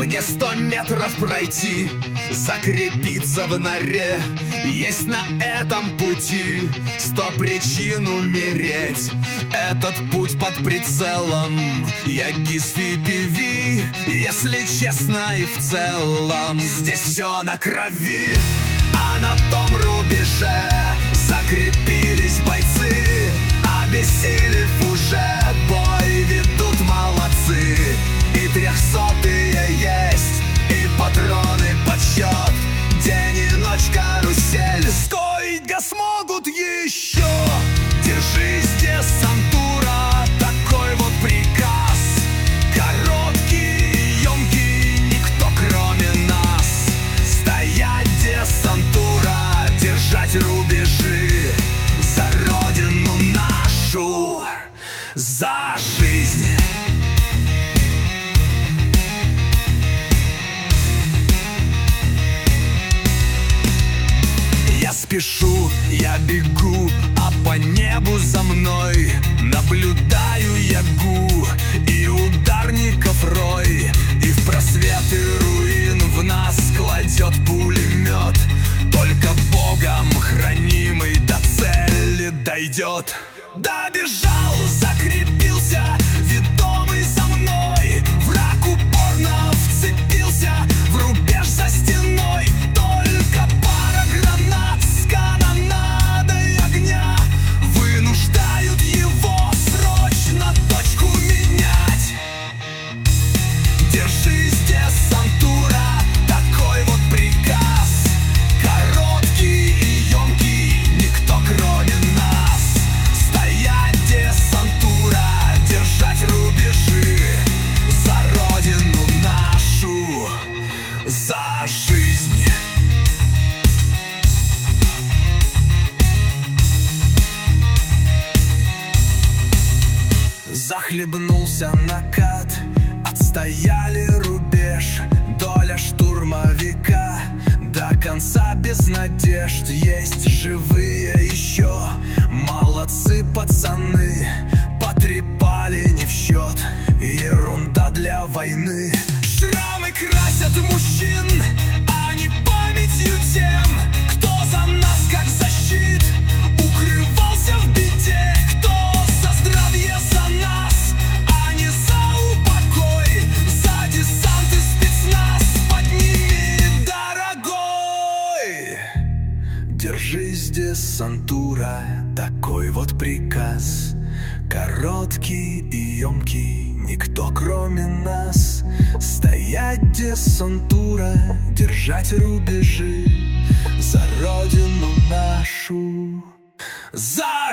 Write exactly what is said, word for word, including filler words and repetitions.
Мне сто метров пройти, закрепиться в норе. Есть на этом пути сто причин умереть. Этот путь под прицелом я Гисфи пи ви. Если честно и в целом, здесь все на крови. А на том рубеже закрепились бойцы, обессилев уже бой ведут молодцы. И трехсотые есть, и патроны подсчет. День и ночь карусель, сколько смогут еще. Держись, десантура, такой вот приказ. Короткий и емкий, никто кроме нас. Стоять, десантура, держать рубежи. За родину нашу, за жизнь. Я спешу, я бегу, а по небу за мной наблюдаю ягу и ударников рой. И в просветы руин в нас кладет пулемет. Только Богом хранимый до цели дойдет. Добежал, закрепился, ведомый за мной. Враг упорно вцепился в рубеж за стеной. Только пара гранат с канонадой огня вынуждают его срочно точку менять. Держись, десантура, такой вот приказ. Короткий и емкий, никто кроме нас. Стоять, десантура, держать рубежи. За родину нашу, за жизнь. Захлебнулся накат, отстояли рубеж. Доля штурмовика до конца без надежд. Есть живые еще, молодцы пацаны. Потрепали не в счет, ерунда для войны. Шрамы красят мужчин, а не памятью тем, кто за нас как защит укрывался в беде. Кто за здравие, за нас, а не за упокой. За десант и спецназ подними, дорогой. Держись, десантура, такой вот приказ. Короткий и емкий, никто кроме нас. Стоять, десантура, держать рубежи. За родину нашу, за